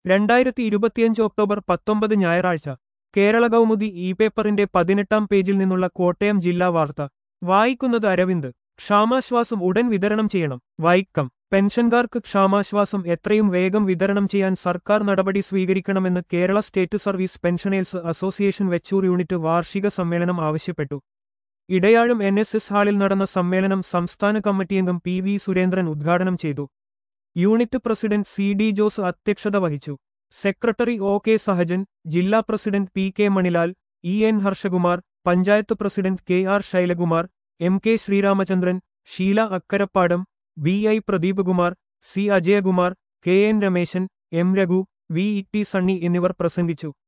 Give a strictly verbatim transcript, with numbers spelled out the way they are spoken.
രണ്ടായിരത്തി ഇരുപത്തിയഞ്ച് ഒക്ടോബർ പത്തൊമ്പത് ഞായറാഴ്ച കേരള കൗമുദി ഇ പേപ്പറിന്റെ പതിനെട്ടാം പേജിൽ നിന്നുള്ള കോട്ടയം ജില്ലാ വാർത്ത വായിക്കുന്നത് അരവിന്ദ്. ക്ഷാമാശ്വാസം ഉടൻ വിതരണം ചെയ്യണം. വൈക്കം. പെൻഷൻകാർക്ക് ക്ഷാമാശ്വാസം എത്രയും വേഗം വിതരണം ചെയ്യാൻ സർക്കാർ നടപടി സ്വീകരിക്കണമെന്ന് Kerala state service pensioners association Vechoor unit വാർഷിക സമ്മേളനം ആവശ്യപ്പെട്ടു. ഇടയാഴും എൻ എസ് എസ് ഹാളിൽ നടന്ന സമ്മേളനം സംസ്ഥാന കമ്മിറ്റിയംഗം പി വി സുരേന്ദ്രൻ ഉദ്ഘാടനം ചെയ്തു. Unit president C D Jose അധ്യക്ഷത വഹിച്ചു. സെക്രട്ടറി ഒ കെ സഹജൻ, ജില്ലാ president P K Manilal, E N Harshakumar, panchayat president K R Shailakumar, M K Sreeramachandran, Sheela Akkarappadam, B I Pradeepkumar, C Ajayakumar, K N Rameshan, M Raghu, V E T Sunny എന്നിവർ പ്രസംഗിച്ചു.